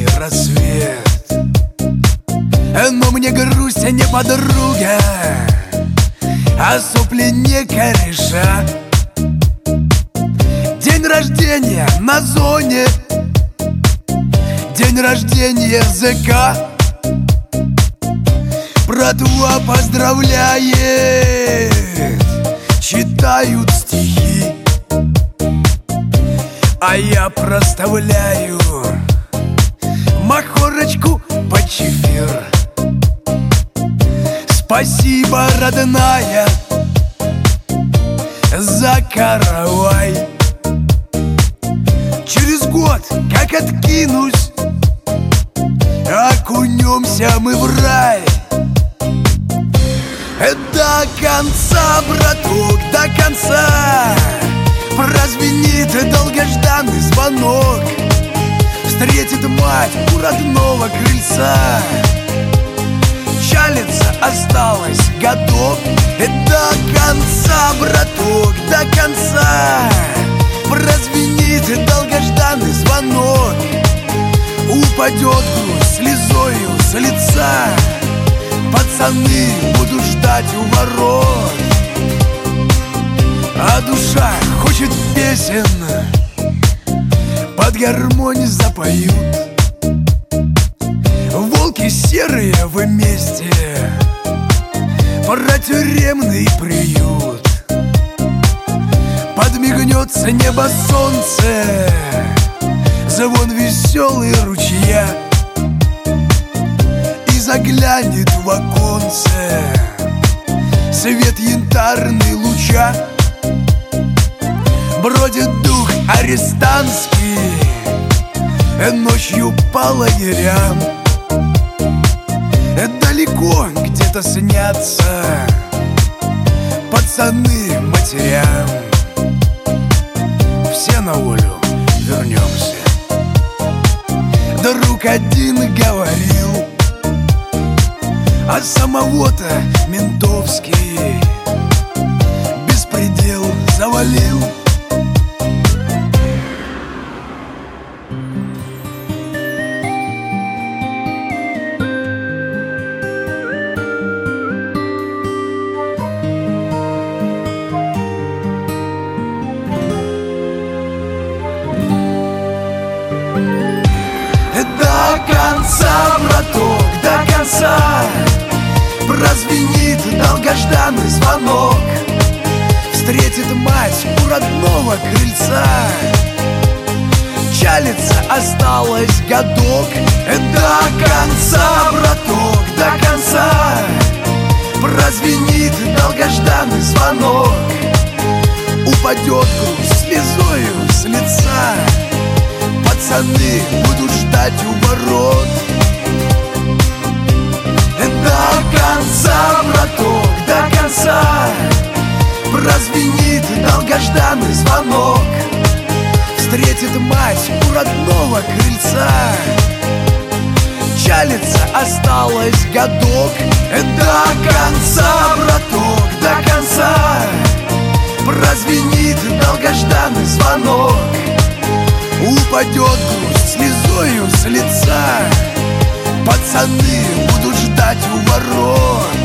бедный рассвет. Но мне грусть не подруга, а сопли не кореша. День рождения на зоне, день рождения ЗК. Братва поздравляет, читают стихи, а я проставляю махорочку под чефир. Спасибо, родная, за каравай. Через год, как откинусь, окунемся мы в рай. До конца, браток, до конца прозвенит долгожданный звонок. Встретит мать у родного крыльца. Чалиться осталось годок. До конца, браток, до конца прозвенит долгожданный звонок. Упадет грусть слезою с лица. Пацаны будут ждать у ворот, а душа хочет песен, под гармонь запоют. Волки серые вместе про тюремный приют. Подмигнется небо солнце, звон веселый ручья, заглянет в оконце свет янтарный луча. Бродит дух арестантский ночью по лагерям. Далеко где-то снятся пацаны матерям. Все на волю вернемся. Друг один говорил, а самого-то ментовский беспредел завалил. До конца, браток, до конца прозвенит долгожданный звонок. Встретит мать у родного крыльца. Чалиться осталось годок. До конца, браток, до конца прозвенит долгожданный звонок. Упадет грусть слезою с лица. Пацаны будут ждать у ворот. До конца, браток, до конца прозвенит долгожданный звонок. Встретит мать у родного крыльца. Чалиться осталось годок. До конца, браток, до конца прозвенит долгожданный звонок. Упадет грусть слезою с лица. Пацаны будут ждать у ворот.